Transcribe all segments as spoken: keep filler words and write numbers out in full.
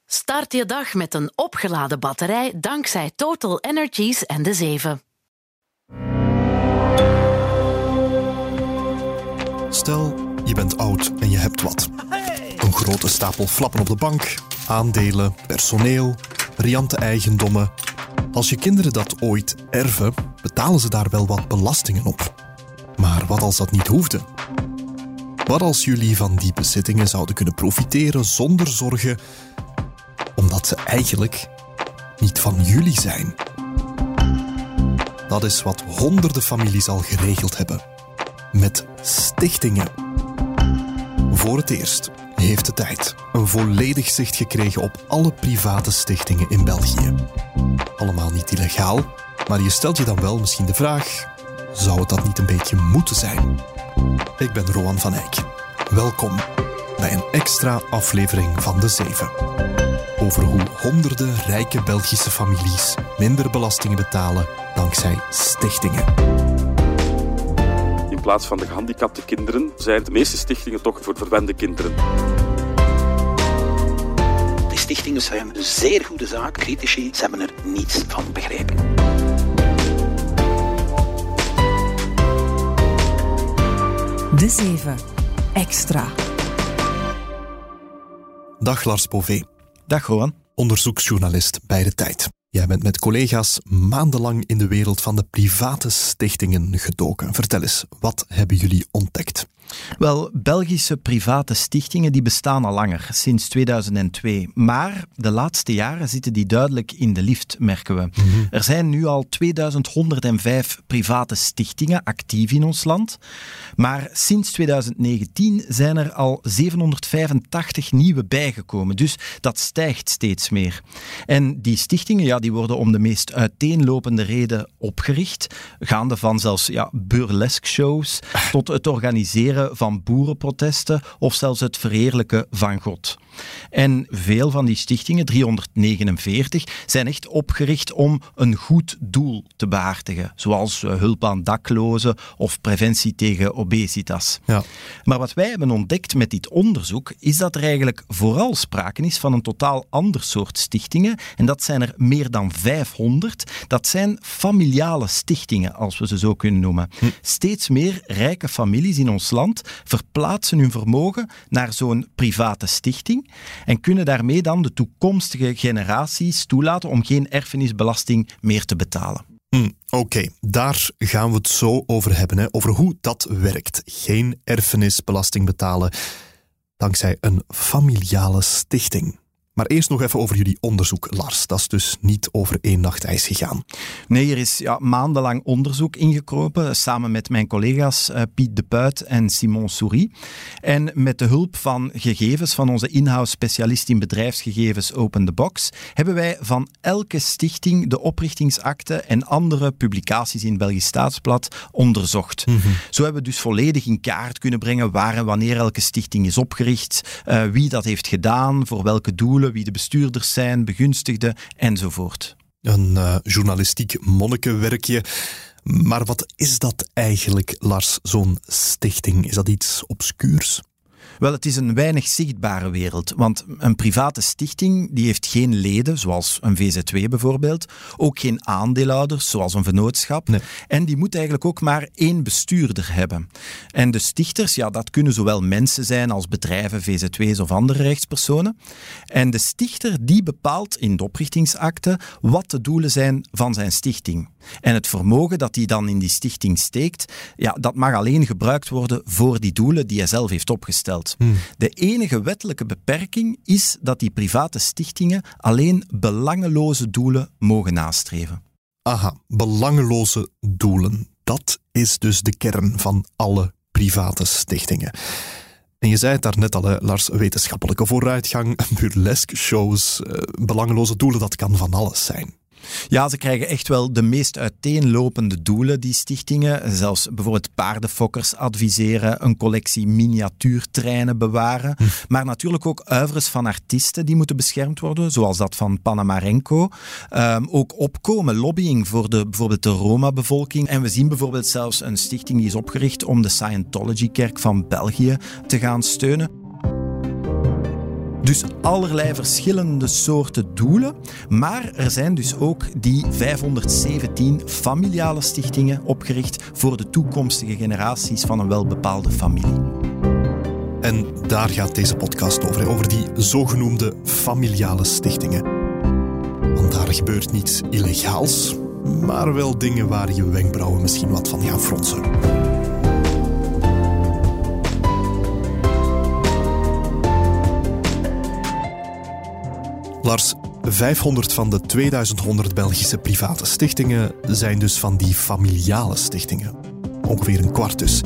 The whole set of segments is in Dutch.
Start je dag met een opgeladen batterij dankzij Total Energies en de zeven. Stel, je bent oud en je hebt wat. Een grote stapel flappen op de bank, aandelen, personeel, riante eigendommen. Als je kinderen dat ooit erven, betalen ze daar wel wat belastingen op. Maar wat als dat niet hoefde? Wat als jullie van die bezittingen zouden kunnen profiteren zonder zorgen, omdat ze eigenlijk niet van jullie zijn? Dat is wat honderden families al geregeld hebben. Met stichtingen. Voor het eerst heeft de tijd een volledig zicht gekregen op alle private stichtingen in België. Allemaal niet illegaal, maar je stelt je dan wel misschien de vraag: zou het dat niet een beetje moeten zijn? Ik ben Roan van Eyck. Welkom bij een extra aflevering van De Zeven. Over hoe honderden rijke Belgische families minder belastingen betalen dankzij stichtingen. In plaats van de gehandicapte kinderen zijn de meeste stichtingen toch voor verwende kinderen. Die stichtingen zijn een zeer goede zaak. Critici ze hebben er niets van begrepen. De Zeven. Extra. Dag Lars Bové. Dag Roan. Onderzoeksjournalist bij De Tijd. Jij bent met collega's maandenlang in de wereld van de private stichtingen gedoken. Vertel eens, wat hebben jullie ontdekt? Wel, Belgische private stichtingen die bestaan al langer, sinds tweeduizend twee. Maar de laatste jaren zitten die duidelijk in de lift, merken we. Mm-hmm. Er zijn nu al tweeduizend honderdvijf private stichtingen actief in ons land. Maar sinds tweeduizend negentien zijn er al zevenhonderdvijfentachtig nieuwe bijgekomen. Dus dat stijgt steeds meer. En die stichtingen, ja, die worden om de meest uiteenlopende reden opgericht. Gaande van zelfs ja, burlesque shows tot het organiseren van boerenprotesten of zelfs het verheerlijken van God. En veel van die stichtingen, driehonderdnegenenveertig, zijn echt opgericht om een goed doel te behartigen, zoals hulp aan daklozen of preventie tegen obesitas. Ja. Maar wat wij hebben ontdekt met dit onderzoek is dat er eigenlijk vooral sprake is van een totaal ander soort stichtingen, en dat zijn er meer dan vijfhonderd. Dat zijn familiale stichtingen, als we ze zo kunnen noemen. Hm. Steeds meer rijke families in ons land verplaatsen hun vermogen naar zo'n private stichting en kunnen daarmee dan de toekomstige generaties toelaten om geen erfenisbelasting meer te betalen. Mm, Oké, okay. Daar gaan we het zo over hebben, hè. Over hoe dat werkt. Geen erfenisbelasting betalen dankzij een familiale stichting. Maar eerst nog even over jullie onderzoek, Lars. Dat is dus niet over één nacht ijs gegaan. Nee, er is ja, maandenlang onderzoek ingekropen, samen met mijn collega's uh, Piet de Puit en Simon Souris. En met de hulp van gegevens van onze in-house specialist in bedrijfsgegevens Open the Box, hebben wij van elke stichting de oprichtingsakte en andere publicaties in het Belgisch Staatsblad onderzocht. Mm-hmm. Zo hebben we dus volledig in kaart kunnen brengen waar en wanneer elke stichting is opgericht, uh, wie dat heeft gedaan, voor welke doelen, wie de bestuurders zijn, begunstigden enzovoort. Een uh, journalistiek monnikenwerkje. Maar wat is dat eigenlijk, Lars, zo'n stichting? Is dat iets obscuurs? Wel, het is een weinig zichtbare wereld, want een private stichting die heeft geen leden, zoals een V Z W bijvoorbeeld, ook geen aandeelhouders, zoals een vennootschap, nee. En die moet eigenlijk ook maar één bestuurder hebben. En de stichters, ja, dat kunnen zowel mensen zijn als bedrijven, V Z W's of andere rechtspersonen. En de stichter die bepaalt in de oprichtingsakte wat de doelen zijn van zijn stichting. En het vermogen dat hij dan in die stichting steekt, ja, dat mag alleen gebruikt worden voor die doelen die hij zelf heeft opgesteld. Hmm. De enige wettelijke beperking is dat die private stichtingen alleen belangeloze doelen mogen nastreven. Aha, belangeloze doelen. Dat is dus de kern van alle private stichtingen. En je zei het daarnet al, Lars, wetenschappelijke vooruitgang, burlesque shows, uh, belangeloze doelen, dat kan van alles zijn. Ja, ze krijgen echt wel de meest uiteenlopende doelen, die stichtingen. Zelfs bijvoorbeeld paardenfokkers adviseren, een collectie miniatuurtreinen bewaren. Hm. Maar natuurlijk ook oeuvres van artiesten die moeten beschermd worden, zoals dat van Panamarenko. Um, ook opkomen, lobbying voor de, bijvoorbeeld de Roma-bevolking. En we zien bijvoorbeeld zelfs een stichting die is opgericht om de Scientology-kerk van België te gaan steunen. Dus allerlei verschillende soorten doelen. Maar er zijn dus ook die vijfhonderdzeventien familiale stichtingen opgericht voor de toekomstige generaties van een welbepaalde familie. En daar gaat deze podcast over, over die zogenoemde familiale stichtingen. Want daar gebeurt niets illegaals, maar wel dingen waar je wenkbrauwen misschien wat van gaan fronsen. Lars, vijfhonderd van de tweeduizend honderd Belgische private stichtingen zijn dus van die familiale stichtingen. Ongeveer een kwart dus.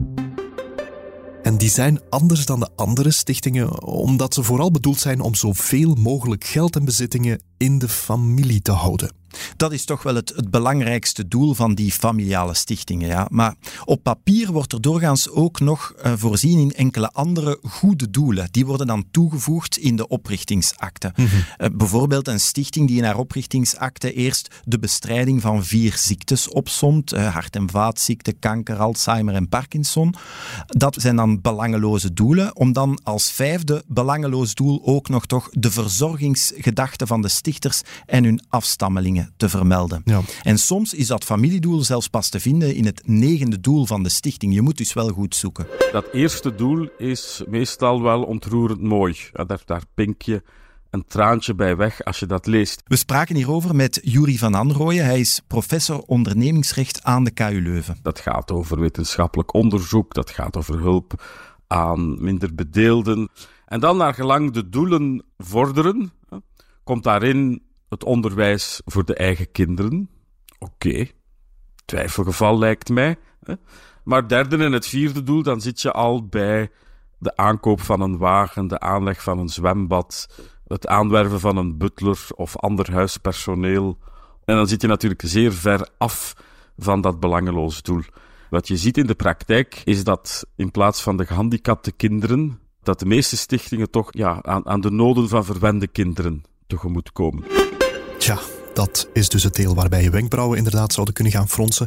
En die zijn anders dan de andere stichtingen, omdat ze vooral bedoeld zijn om zoveel mogelijk geld en bezittingen in de familie te houden. Dat is toch wel het, het belangrijkste doel van die familiale stichtingen. Ja. Maar op papier wordt er doorgaans ook nog uh, voorzien in enkele andere goede doelen. Die worden dan toegevoegd in de oprichtingsakte. Mm-hmm. Uh, bijvoorbeeld een stichting die in haar oprichtingsakte eerst de bestrijding van vier ziektes opsomt. Uh, hart- en vaatziekten, kanker, Alzheimer en Parkinson. Dat zijn dan belangeloze doelen. Om dan als vijfde belangeloos doel ook nog toch de verzorgingsgedachte van de stichters en hun afstammelingen te vermelden. Ja. En soms is dat familiedoel zelfs pas te vinden in het negende doel van de stichting. Je moet dus wel goed zoeken. Dat eerste doel is meestal wel ontroerend mooi. Ja, daar, daar pink je een traantje bij weg als je dat leest. We spraken hierover met Yuri van Anrooyen. Hij is professor ondernemingsrecht aan de K U Leuven. Dat gaat over wetenschappelijk onderzoek, dat gaat over hulp aan minder bedeelden. En dan naar gelang de doelen vorderen, komt daarin het onderwijs voor de eigen kinderen. Oké, okay. Twijfelgeval lijkt mij. Hè? Maar het derde en het vierde doel, dan zit je al bij de aankoop van een wagen, de aanleg van een zwembad, het aanwerven van een butler of ander huispersoneel. En dan zit je natuurlijk zeer ver af van dat belangeloos doel. Wat je ziet in de praktijk is dat in plaats van de gehandicapte kinderen, dat de meeste stichtingen toch ja, aan, aan de noden van verwende kinderen tegemoet komen. Tja, dat is dus het deel waarbij je wenkbrauwen inderdaad zouden kunnen gaan fronsen.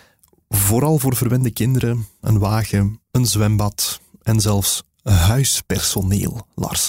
Vooral voor verwende kinderen, een wagen, een zwembad en zelfs huispersoneel, Lars.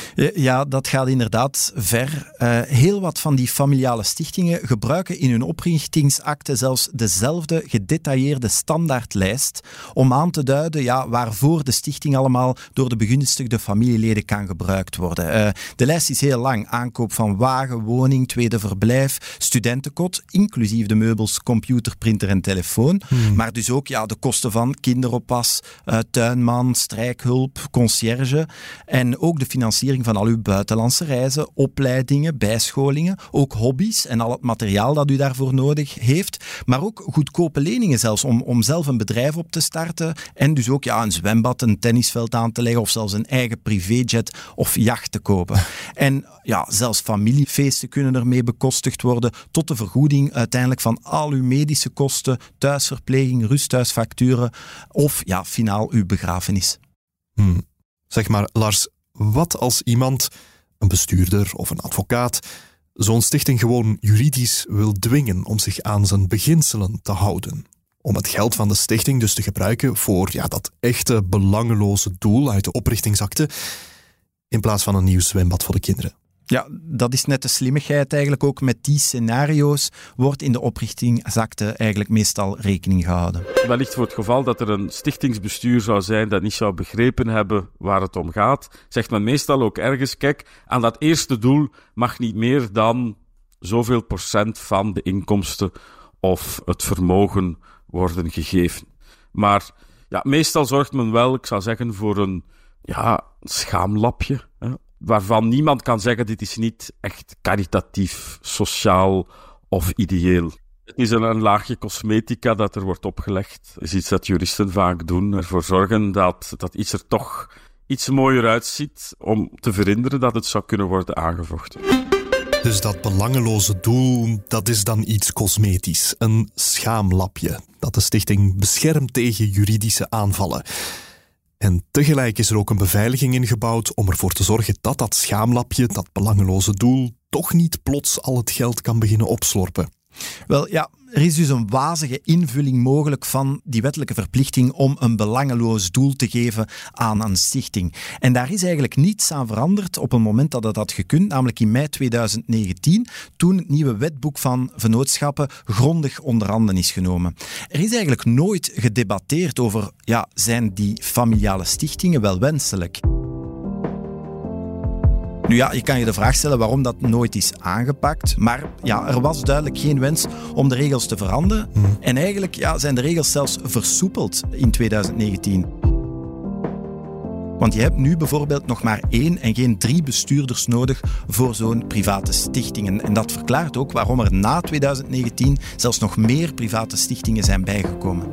Ja, dat gaat inderdaad ver. Uh, heel wat van die familiale stichtingen gebruiken in hun oprichtingsakte zelfs dezelfde gedetailleerde standaardlijst om aan te duiden ja, waarvoor de stichting allemaal door de begunstigde familieleden kan gebruikt worden. Uh, de lijst is heel lang. Aankoop van wagen, woning, tweede verblijf, studentenkot, inclusief de meubels, computer, printer en telefoon. Hmm. Maar dus ook ja, de kosten van kinderoppas, uh, tuinman, strijkhulp, conciërge en ook de financiering van al uw buitenlandse reizen, opleidingen, bijscholingen, ook hobby's en al het materiaal dat u daarvoor nodig heeft, maar ook goedkope leningen zelfs om, om zelf een bedrijf op te starten en dus ook ja, een zwembad, een tennisveld aan te leggen of zelfs een eigen privéjet of jacht te kopen. En ja, zelfs familiefeesten kunnen ermee bekostigd worden tot de vergoeding uiteindelijk van al uw medische kosten, thuisverpleging, rusthuisfacturen of ja, finaal uw begrafenis. Hmm. Zeg maar, Lars, wat als iemand, een bestuurder of een advocaat, zo'n stichting gewoon juridisch wil dwingen om zich aan zijn beginselen te houden? Om het geld van de stichting dus te gebruiken voor ja, dat echte belangeloze doel uit de oprichtingsakte, in plaats van een nieuw zwembad voor de kinderen. Ja, dat is net de slimmigheid eigenlijk. Ook met die scenario's wordt in de oprichtingsakte eigenlijk meestal rekening gehouden. Wellicht voor het geval dat er een stichtingsbestuur zou zijn dat niet zou begrepen hebben waar het om gaat, zegt men meestal ook ergens, kijk, aan dat eerste doel mag niet meer dan zoveel procent van de inkomsten of het vermogen worden gegeven. Maar ja, meestal zorgt men wel, ik zou zeggen, voor een ja, schaamlapje, hè, waarvan niemand kan zeggen, dit is niet echt caritatief, sociaal of ideeel. Het is een, een laagje cosmetica dat er wordt opgelegd. Het is iets dat juristen vaak doen, ervoor zorgen dat, dat iets er toch iets mooier uitziet om te verhinderen dat het zou kunnen worden aangevochten. Dus dat belangeloze doel, dat is dan iets cosmetisch. Een schaamlapje dat de stichting beschermt tegen juridische aanvallen. En tegelijk is er ook een beveiliging ingebouwd om ervoor te zorgen dat dat schaamlapje, dat belangeloze doel, toch niet plots al het geld kan beginnen opslorpen. Wel ja, Er is dus een wazige invulling mogelijk van die wettelijke verplichting om een belangeloos doel te geven aan een stichting. En daar is eigenlijk niets aan veranderd op het moment dat het had gekund, namelijk in mei tweeduizend negentien, toen het nieuwe wetboek van vennootschappen grondig onder handen is genomen. Er is eigenlijk nooit gedebatteerd over, ja, zijn die familiale stichtingen wel wenselijk? Nu ja, je kan je de vraag stellen waarom dat nooit is aangepakt. Maar ja, er was duidelijk geen wens om de regels te veranderen. Hmm. En eigenlijk ja, zijn de regels zelfs versoepeld in tweeduizend negentien. Want je hebt nu bijvoorbeeld nog maar één en geen drie bestuurders nodig voor zo'n private stichtingen. En dat verklaart ook waarom er na tweeduizend negentien zelfs nog meer private stichtingen zijn bijgekomen.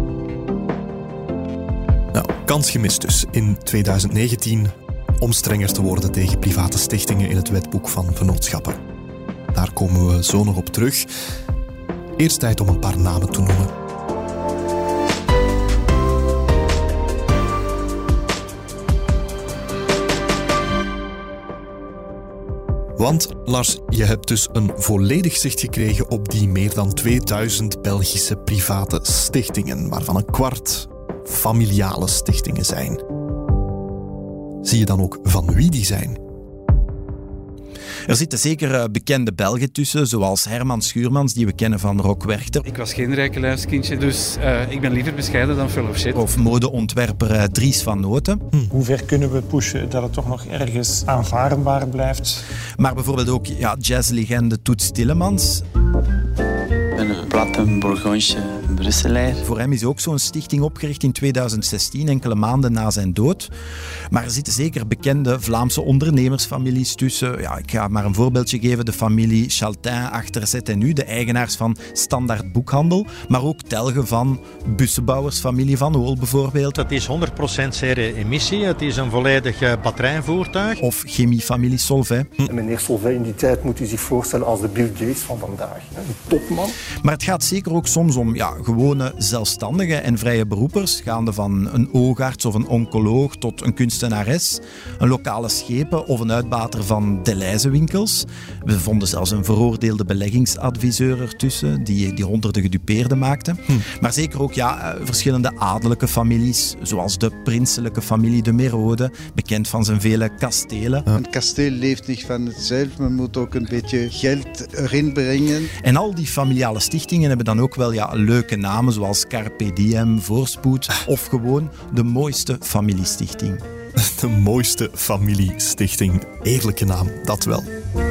Nou, kans gemist dus in tweeduizend negentien... om strenger te worden tegen private stichtingen in het wetboek van vennootschappen. Daar komen we zo nog op terug. Eerst tijd om een paar namen te noemen. Want, Lars, je hebt dus een volledig zicht gekregen op die meer dan tweeduizend Belgische private stichtingen, waarvan een kwart familiale stichtingen zijn. Zie je dan ook van wie die zijn? Er zitten zeker bekende Belgen tussen, zoals Herman Schuurmans, die we kennen van Rock Werchter. Ik was geen rijkeluiskindje, dus uh, ik ben liever bescheiden dan full of shit. Of modeontwerper uh, Dries van Noten. Hm. Hoe ver kunnen we pushen dat het toch nog ergens aanvaardbaar blijft? Maar bijvoorbeeld ook ja, jazzlegende Toets Tillemans. Een platte Bourgogne Brusselaar. Voor hem is ook zo'n stichting opgericht in tweeduizend zestien, enkele maanden na zijn dood. Maar er zitten zeker bekende Vlaamse ondernemersfamilies tussen. Ja, ik ga maar een voorbeeldje geven. De familie Chaltin achter Z en U, de eigenaars van Standaard Boekhandel. Maar ook telgen van bussenbouwersfamilie Van Ool bijvoorbeeld. Het is honderd procent zero-emissie. Het is een volledig batterijvoertuig. Of chemiefamilie Solvay. En meneer Solvay in die tijd moet u zich voorstellen als de Bill Gates van vandaag. Een topman. Maar het gaat zeker ook soms om ja, gewone zelfstandigen en vrije beroepers, gaande van een oogarts of een oncoloog tot een kunstenares, een lokale schepen of een uitbater van Delhaize-winkels. We vonden zelfs een veroordeelde beleggingsadviseur ertussen, die, die honderden gedupeerden maakte. Hm. Maar zeker ook ja, verschillende adellijke families, zoals de prinselijke familie de Merode, bekend van zijn vele kastelen. Ja. Een kasteel leeft niet van het zelf, men moet ook een beetje geld erin brengen. En al die familiale stichtingen hebben dan ook wel ja, leuke namen, zoals Carpe Diem, Voorspoed of gewoon de mooiste familiestichting. De mooiste familiestichting. Eerlijke naam, dat wel.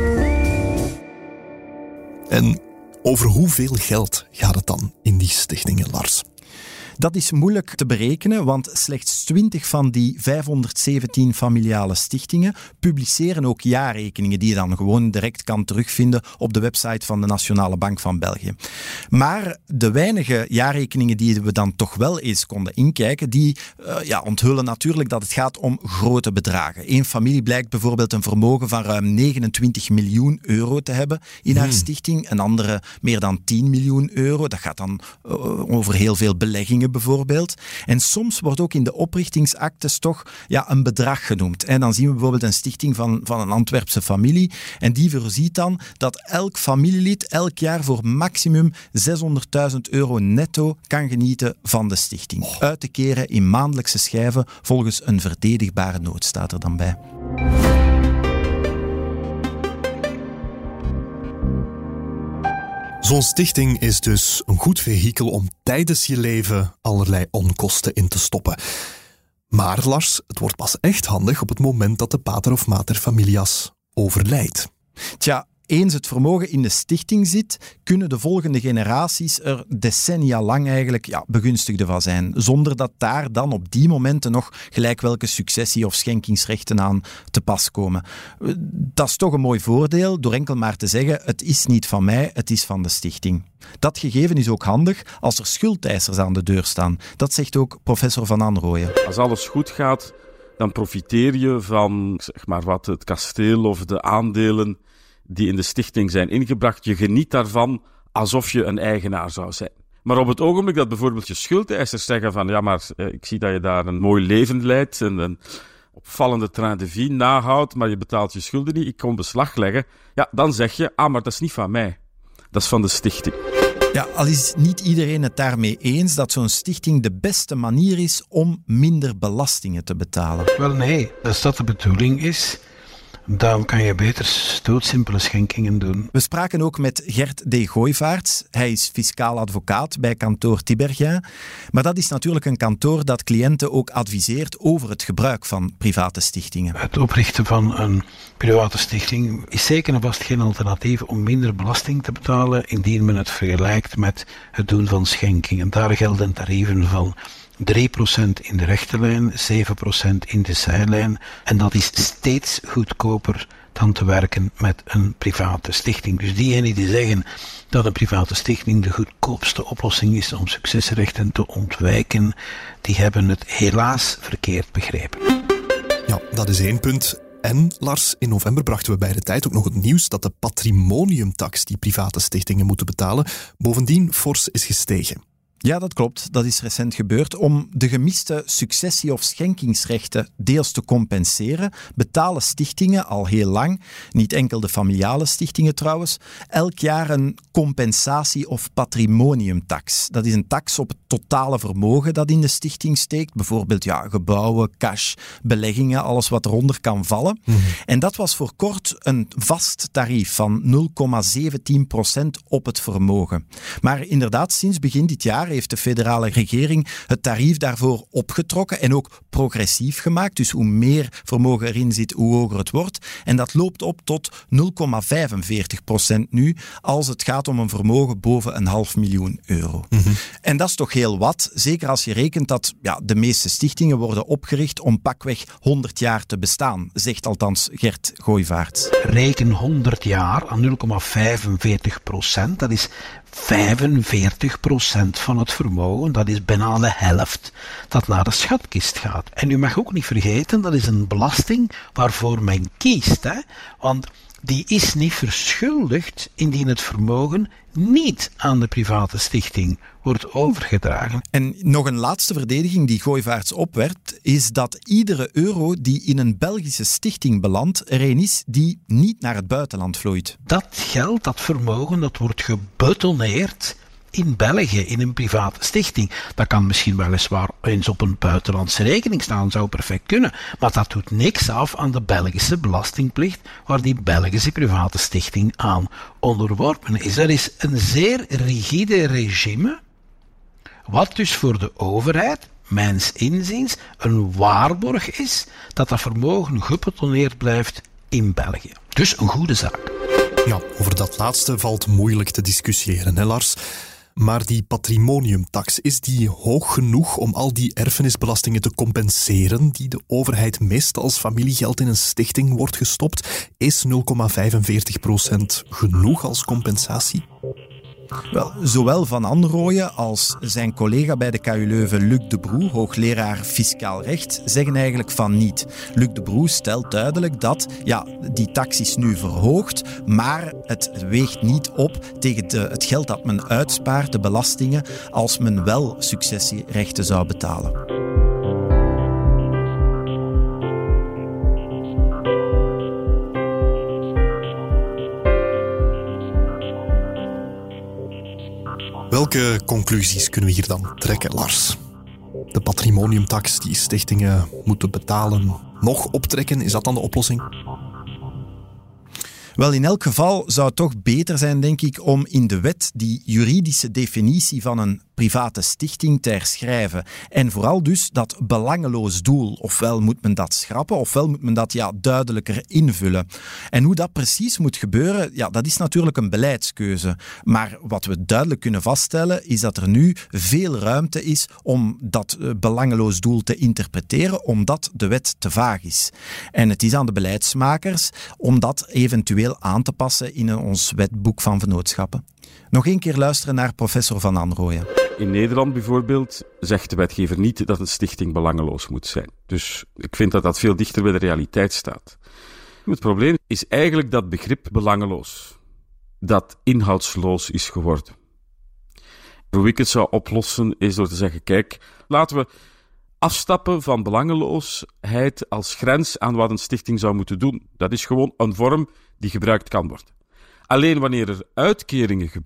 En over hoeveel geld gaat het dan in die stichtingen, Lars? Dat is moeilijk te berekenen, want slechts twintig van die vijfhonderdzeventien familiale stichtingen publiceren ook jaarrekeningen die je dan gewoon direct kan terugvinden op de website van de Nationale Bank van België. Maar de weinige jaarrekeningen die we dan toch wel eens konden inkijken, die uh, ja, onthullen natuurlijk dat het gaat om grote bedragen. Eén familie blijkt bijvoorbeeld een vermogen van ruim negenentwintig miljoen euro te hebben in haar hmm. stichting, een andere meer dan tien miljoen euro. Dat gaat dan uh, over heel veel beleggingen bijvoorbeeld. En soms wordt ook in de oprichtingsactes toch ja, een bedrag genoemd. En dan zien we bijvoorbeeld een stichting van, van een Antwerpse familie en die voorziet dan dat elk familielid elk jaar voor maximum zeshonderdduizend euro netto kan genieten van de stichting. Oh. Uit te keren in maandelijkse schijven volgens een verdedigbare nood staat er dan bij. Zo'n stichting is dus een goed vehikel om tijdens je leven allerlei onkosten in te stoppen. Maar Lars, het wordt pas echt handig op het moment dat de pater of mater familias overlijdt. Tja, eens het vermogen in de stichting zit, kunnen de volgende generaties er decennia lang eigenlijk ja, begunstigden van zijn, zonder dat daar dan op die momenten nog gelijk welke successie- of schenkingsrechten aan te pas komen. Dat is toch een mooi voordeel, door enkel maar te zeggen, het is niet van mij, het is van de stichting. Dat gegeven is ook handig als er schuldeisers aan de deur staan. Dat zegt ook professor Van Anrooyen. Als alles goed gaat, dan profiteer je van zeg maar wat, het kasteel of de aandelen die in de stichting zijn ingebracht. Je geniet daarvan alsof je een eigenaar zou zijn. Maar op het ogenblik dat bijvoorbeeld je schuldeisers zeggen van ja, maar eh, ik zie dat je daar een mooi leven leidt en een opvallende train de vie nahoudt, maar je betaalt je schulden niet, ik kom beslag leggen. Ja, dan zeg je, ah, maar dat is niet van mij. Dat is van de stichting. Ja, al is niet iedereen het daarmee eens dat zo'n stichting de beste manier is om minder belastingen te betalen. Wel nee, als dat de bedoeling is, dan kan je beter doodsimpele schenkingen doen. We spraken ook met Gert D. Gooivaerts. Hij is fiscaal advocaat bij kantoor Tiberghien. Maar dat is natuurlijk een kantoor dat cliënten ook adviseert over het gebruik van private stichtingen. Het oprichten van een private stichting is zeker en vast geen alternatief om minder belasting te betalen indien men het vergelijkt met het doen van schenkingen. Daar gelden tarieven van drie procent in de rechte lijn, zeven procent in de zijlijn. En dat is steeds goedkoper dan te werken met een private stichting. Dus diegenen die zeggen dat een private stichting de goedkoopste oplossing is om succesrechten te ontwijken, die hebben het helaas verkeerd begrepen. Ja, dat is één punt. En, Lars, in november brachten we bij de tijd ook nog het nieuws dat de patrimoniumtax die private stichtingen moeten betalen bovendien fors is gestegen. Ja, dat klopt. Dat is recent gebeurd. Om de gemiste successie- of schenkingsrechten deels te compenseren, betalen stichtingen al heel lang, niet enkel de familiale stichtingen trouwens, elk jaar een compensatie- of patrimoniumtax. Dat is een tax op het totale vermogen dat in de stichting steekt. Bijvoorbeeld ja, gebouwen, cash, beleggingen, alles wat eronder kan vallen. Mm-hmm. En dat was voor kort een vast tarief van nul komma zeventien procent op het vermogen. Maar inderdaad, sinds begin dit jaar heeft de federale regering het tarief daarvoor opgetrokken en ook progressief gemaakt. Dus hoe meer vermogen erin zit, hoe hoger het wordt. En dat loopt op tot nul komma vijfenveertig procent nu, als het gaat om een vermogen boven een half miljoen euro. Mm-hmm. En dat is toch heel wat, zeker als je rekent dat ja, de meeste stichtingen worden opgericht om pakweg honderd jaar te bestaan, zegt althans Gert Gooivaerts. Reken honderd jaar aan nul komma vijfenveertig procent, dat is vijfenveertig procent van het vermogen, dat is bijna de helft dat naar de schatkist gaat. En u mag ook niet vergeten, dat is een belasting waarvoor men kiest, hè? Want die is niet verschuldigd indien het vermogen niet aan de private stichting wordt overgedragen. En nog een laatste verdediging die Gooivaerts opwerpt, is dat iedere euro die in een Belgische stichting belandt, er een is die niet naar het buitenland vloeit. Dat geld, dat vermogen, dat wordt gebetonneerd in België, in een private stichting. Dat kan misschien weliswaar eens op een buitenlandse rekening staan, zou perfect kunnen. Maar dat doet niks af aan de Belgische belastingplicht, waar die Belgische private stichting aan onderworpen is. Er is een zeer rigide regime, wat dus voor de overheid, mijns inziens, een waarborg is dat dat vermogen gebetonneerd blijft in België. Dus een goede zaak. Ja, over dat laatste valt moeilijk te discussiëren, hè Lars? Maar die patrimoniumtax, is die hoog genoeg om al die erfenisbelastingen te compenseren die de overheid mist als familiegeld in een stichting wordt gestopt? Is nul komma vijfenveertig procent genoeg als compensatie? Wel, zowel Van Anrooyen als zijn collega bij de K U Leuven, Luc de Broe, hoogleraar fiscaal recht, zeggen eigenlijk van niet. Luc de Broe stelt duidelijk dat ja, die tax is nu verhoogd, maar het weegt niet op tegen de, het geld dat men uitspaart, de belastingen, als men wel successierechten zou betalen. Welke conclusies kunnen we hier dan trekken, Lars? De patrimoniumtax die stichtingen moeten betalen, nog optrekken, is dat dan de oplossing? Wel, in elk geval zou het toch beter zijn, denk ik, om in de wet die juridische definitie van een private stichting te herschrijven. En vooral dus dat belangeloos doel. Ofwel moet men dat schrappen, ofwel moet men dat ja, duidelijker invullen. En hoe dat precies moet gebeuren, ja, dat is natuurlijk een beleidskeuze. Maar wat we duidelijk kunnen vaststellen, is dat er nu veel ruimte is om dat uh, belangeloos doel te interpreteren, omdat de wet te vaag is. En het is aan de beleidsmakers om dat eventueel aan te passen in ons wetboek van vennootschappen. Nog één keer luisteren naar professor Van Anrooyen. In Nederland bijvoorbeeld zegt de wetgever niet dat een stichting belangeloos moet zijn. Dus ik vind dat dat veel dichter bij de realiteit staat. Het probleem is eigenlijk dat begrip belangeloos, dat inhoudsloos is geworden. Hoe ik het zou oplossen is door te zeggen, kijk, laten we afstappen van belangeloosheid als grens aan wat een stichting zou moeten doen. Dat is gewoon een vorm die gebruikt kan worden. Alleen wanneer er uitkeringen gebeuren,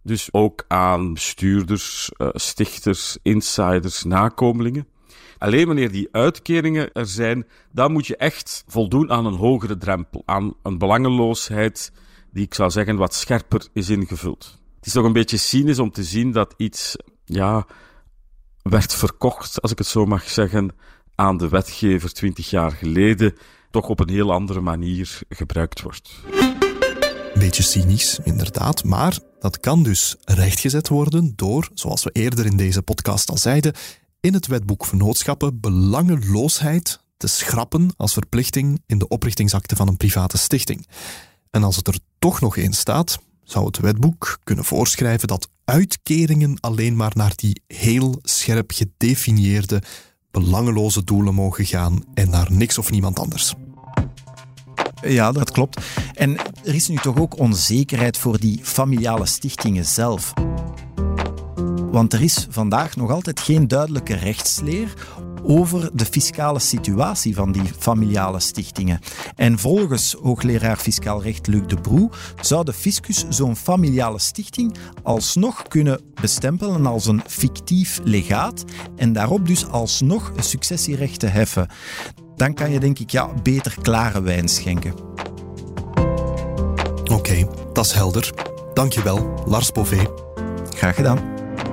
Dus ook aan bestuurders, uh, stichters, insiders, nakomelingen. Alleen wanneer die uitkeringen er zijn, dan moet je echt voldoen aan een hogere drempel, aan een belangeloosheid die, ik zou zeggen, wat scherper is ingevuld. Het is toch een beetje cynisch om te zien dat iets, ja, werd verkocht, als ik het zo mag zeggen, aan de wetgever twintig jaar geleden, toch op een heel andere manier gebruikt wordt. Beetje cynisch, inderdaad, maar dat kan dus rechtgezet worden door, zoals we eerder in deze podcast al zeiden, in het wetboek Vennootschappen belangeloosheid te schrappen als verplichting in de oprichtingsakte van een private stichting. En als het er toch nog in staat, zou het wetboek kunnen voorschrijven dat uitkeringen alleen maar naar die heel scherp gedefinieerde belangeloze doelen mogen gaan en naar niks of niemand anders. Ja, dat klopt. En er is nu toch ook onzekerheid voor die familiale stichtingen zelf. Want er is vandaag nog altijd geen duidelijke rechtsleer over de fiscale situatie van die familiale stichtingen. En volgens hoogleraar fiscaal recht Luc de Broe zou de fiscus zo'n familiale stichting alsnog kunnen bestempelen als een fictief legaat en daarop dus alsnog een successierecht te heffen. Dan kan je denk ik ja, beter klare wijn schenken. Oké, okay, dat is helder. Dankjewel, Lars Bové. Graag gedaan.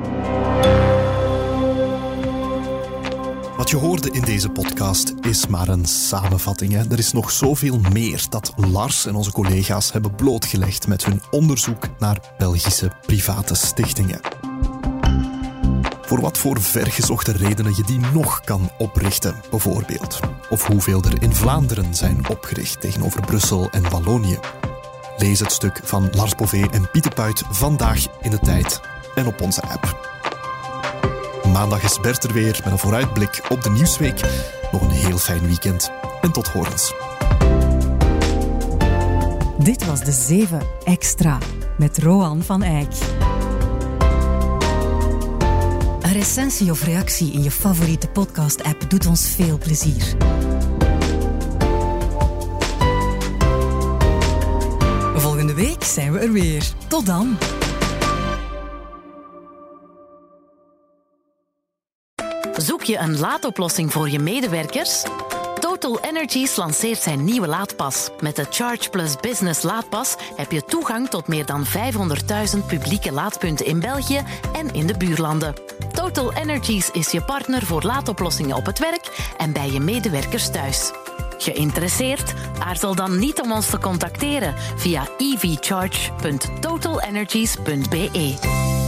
Wat je hoorde in deze podcast is maar een samenvatting. Hè? Er is nog zoveel meer dat Lars en onze collega's hebben blootgelegd met hun onderzoek naar Belgische private stichtingen. Voor wat voor vergezochte redenen je die nog kan oprichten, bijvoorbeeld. Of hoeveel er in Vlaanderen zijn opgericht tegenover Brussel en Wallonië. Lees het stuk van Lars Bové en Pieter Puit vandaag in De Tijd en op onze app. Maandag is Bert er weer met een vooruitblik op de Nieuwsweek. Nog een heel fijn weekend en tot horens. Dit was De Zeven Extra met Roan van Eyck. Een recensie of reactie in je favoriete podcast-app doet ons veel plezier. Volgende week zijn we er weer. Tot dan! Zoek je een laadoplossing voor je medewerkers? Total Energies lanceert zijn nieuwe laadpas. Met de Charge Plus Business laadpas heb je toegang tot meer dan vijfhonderdduizend publieke laadpunten in België en in de buurlanden. Total Energies is je partner voor laadoplossingen op het werk en bij je medewerkers thuis. Geïnteresseerd? Aarzel dan niet om ons te contacteren via e v charge punt total energies punt b e.